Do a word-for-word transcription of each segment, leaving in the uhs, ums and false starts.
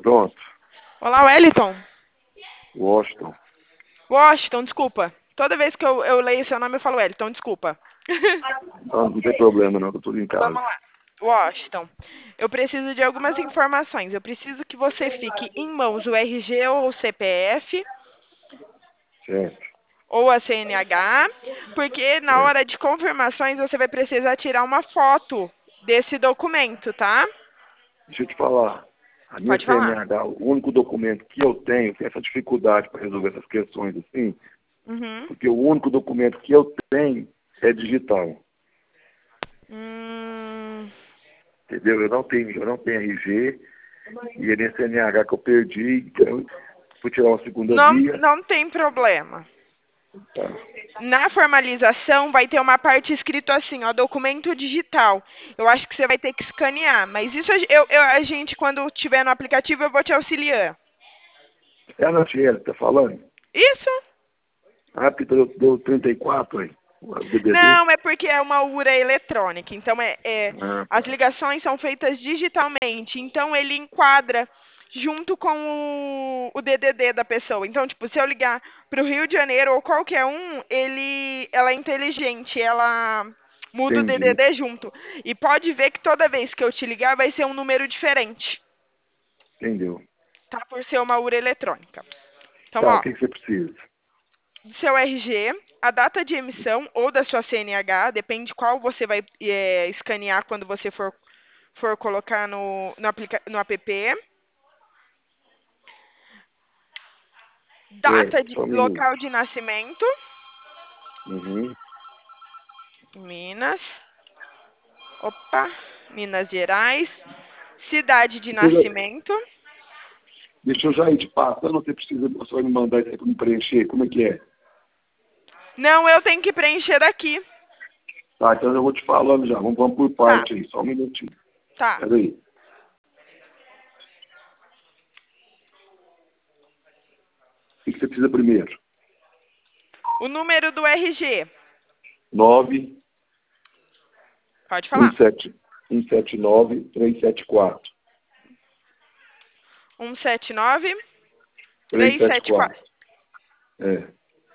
Pronto. Olá, Wellington. Washington. Washington, desculpa. Toda vez que eu, eu leio seu nome, eu falo Wellington, desculpa. Não, não tem problema não, eu tô em casa. Vamos lá. Washington, eu preciso de algumas informações. Eu preciso que você fique em mãos o R G ou o C P F Certo. ou a C N H, porque na certo. hora de confirmações você vai precisar tirar uma foto desse documento, tá? Deixa eu te falar. A minha Pode falar. C N H, o único documento que eu tenho, tem essa dificuldade para resolver essas questões assim, Uhum. porque o único documento que eu tenho é digital. Hum... Entendeu? Eu não tenho, eu não tenho R G e a minha C N H que eu perdi, então fui tirar uma segunda Não, via. não tem problema. Tá. Na formalização vai ter uma parte escrito assim, ó, documento digital. Eu acho que você vai ter que escanear, mas isso a ge- eu, eu- a gente, quando tiver no aplicativo, eu vou te auxiliar. É a Natiele que tá falando? Isso? Ah, porque deu, deu trinta e quatro aí, o D D D. Não, é porque é uma U R A eletrônica. Então, é, é- Ah, as tá. ligações são feitas digitalmente. Então, ele enquadra junto com o, o D D D da pessoa. Então, tipo, se eu ligar para o Rio de Janeiro ou qualquer um, ele, ela é inteligente, ela muda o Entendi. D D D junto. E pode ver que toda vez que eu te ligar vai ser um número diferente, Entendeu. tá? Por ser uma U R A eletrônica. Então, Tá, o ó, que, que você precisa? do seu R G, a data de emissão ou da sua C N H, depende qual você vai é, escanear quando você for, for colocar no, no, aplica no app. É, Data de só um minuto. local de nascimento, Uhum. Minas. Opa, Minas Gerais. Cidade de Deixa eu, já, nascimento. deixa eu já ir te passando, você precisa, você vai me mandar isso aí pra me preencher, como é que é? Não, eu tenho que preencher daqui. Tá, então eu vou te falando já, vamos, vamos por Tá, parte aí, só um minutinho. tá. Pera aí. O que, que você precisa primeiro? O número do R G. nove Pode um falar. sete um sete nove três sete quatro. um sete nove, três três sete sete quatro. quatro. É.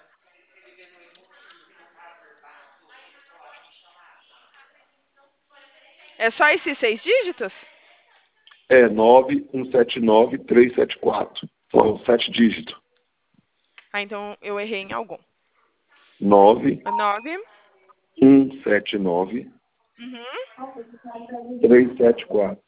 É só esses seis dígitos? É nove um sete nove três sete quatro. São sete dígitos. Ah, então eu errei em algum. nove Nove. um sete nove Uhum. três sete quatro.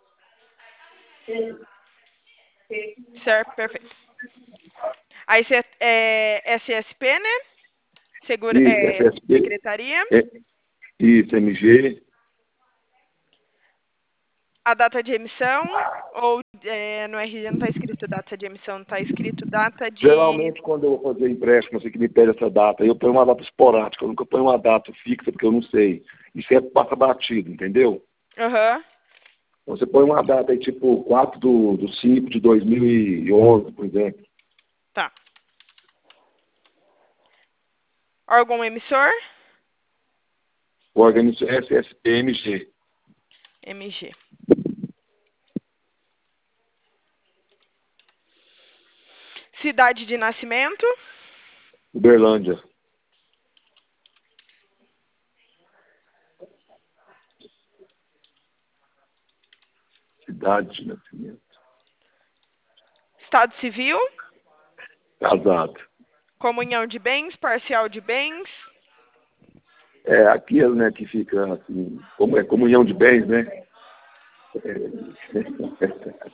Certo, perfeito. Aí você é S S P, né? Segura, Isso, é, F S P. secretaria. É, isso, M G. A data de emissão, ou é, no R G não está escrito data de emissão, está escrito data de... Geralmente, quando eu vou fazer empréstimo, você que me pede essa data, eu ponho uma data esporádica, eu nunca ponho uma data fixa, porque eu não sei. Isso é passa batido, entendeu? Aham, Então, você põe uma data aí, tipo quatro do, do cinco de dois mil e onze, por exemplo. tá. Órgão emissor? O organismo S S P M G. M G. Cidade de nascimento? Uberlândia. Cidade de nascimento. Estado civil? Casado. Comunhão de bens, parcial de bens? É aquilo, né, que fica assim, como é comunhão de bens, né? É.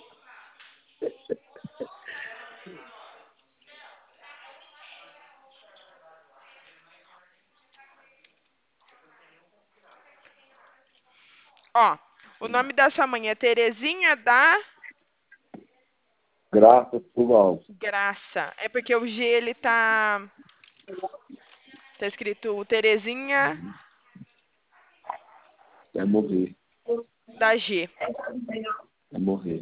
Ó, o nome da sua mãe é Terezinha da Graças por alto. Graça. É porque o G, ele tá... Tá escrito Terezinha Vai morrer. da G. Vai morrer.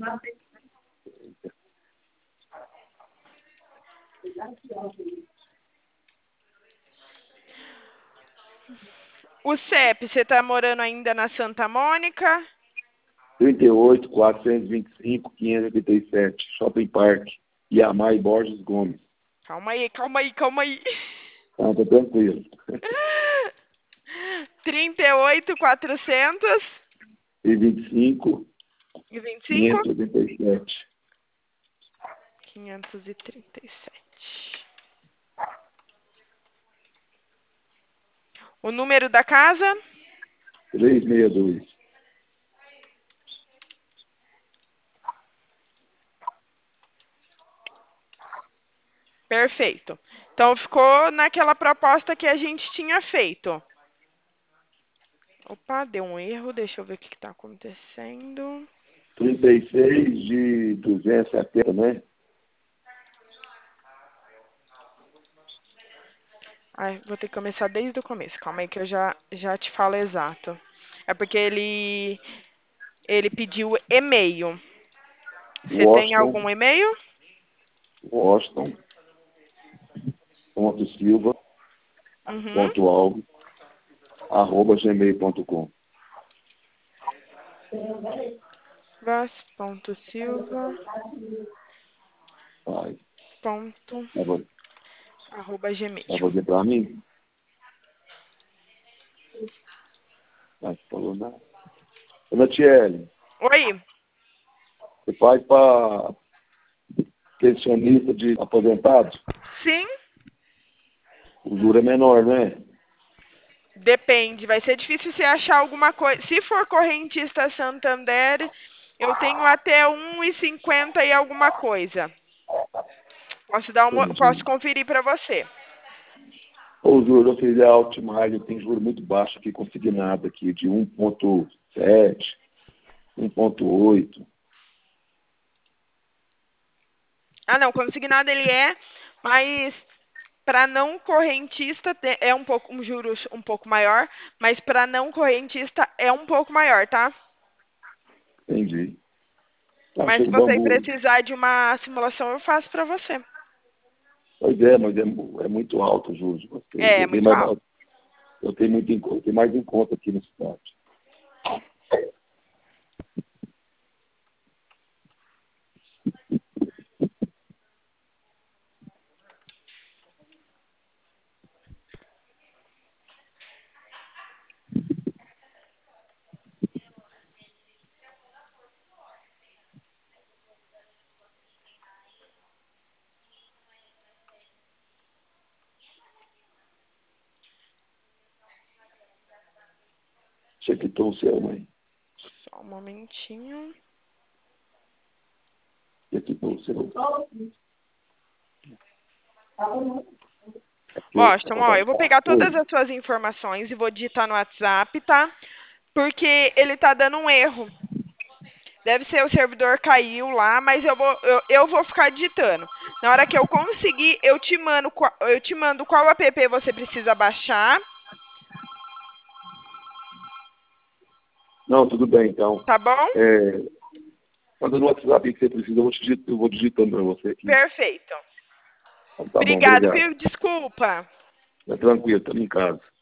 O C E P, você tá morando ainda na Santa Mônica? trinta e oito, quatrocentos e vinte e cinco, quinhentos e oitenta e sete, Shopping Park, Iamai Borges Gomes. Calma aí, calma aí, calma aí. Ah, tá tranquilo. trinta e oito, quatrocentos E vinte e cinco, e vinte e cinco, quinhentos e oitenta e sete. quinhentos e trinta e sete. O número da casa? trezentos e sessenta e dois. Perfeito. Então ficou naquela proposta que a gente tinha feito. Opa, deu um erro. Deixa eu ver o que está acontecendo. trinta e seis de duzentos e setenta, né? Ai, vou ter que começar desde o começo. Calma aí que eu já, já te falo exato. É porque ele, ele pediu e-mail. Você tem Washington, algum e-mail? Washington, ponto Silva, Uhum. ponto Alves, arroba gmail ponto com. Vas.silva. Vai. Ponto, Tá bom. arroba Tá gmail. bom pra mim? Mas falou nada. Ana Tiele, Oi? você faz para pensionista de aposentados? Sim? O juro é menor, né? Depende. Vai ser difícil você achar alguma coisa. Se for correntista Santander, eu tenho até um e cinquenta e alguma coisa. Posso dar uma, posso Entendi. conferir para você. O juro oficial Altmaier tem juro muito baixo aqui, consignado aqui, de um ponto sete, um ponto oito. Ah, não, consignado ele é, mas para não correntista te- é um pouco um juros um pouco maior, mas para não correntista é um pouco maior, tá? Entendi. Tá, Mas show se de você bambu. precisar de uma simulação, eu faço para você. Pois é, mas é, mu- é muito alto os juros. Eu tenho, É, é eu tenho muito mais, alto. eu tenho muito em conta, eu tenho mais em conta aqui na cidade. Você quitou o seu, mãe? Só um momentinho. Você quitou o seu? Aqui, Washington, ó, ó, eu vou pegar todas oi. as suas informações e vou digitar no WhatsApp, tá? Porque ele tá dando um erro. Deve ser o servidor caiu lá, mas eu vou, eu, eu vou ficar digitando. Na hora que eu conseguir, eu te mando, qual- eu te mando qual app você precisa baixar, Não, tudo bem, então. tá bom? É, manda no WhatsApp que você precisa, eu vou, digit- eu vou digitando para você aqui. Perfeito. Então, tá bom, Obrigado, obrigado. viu? Desculpa. É tranquilo, estamos em casa.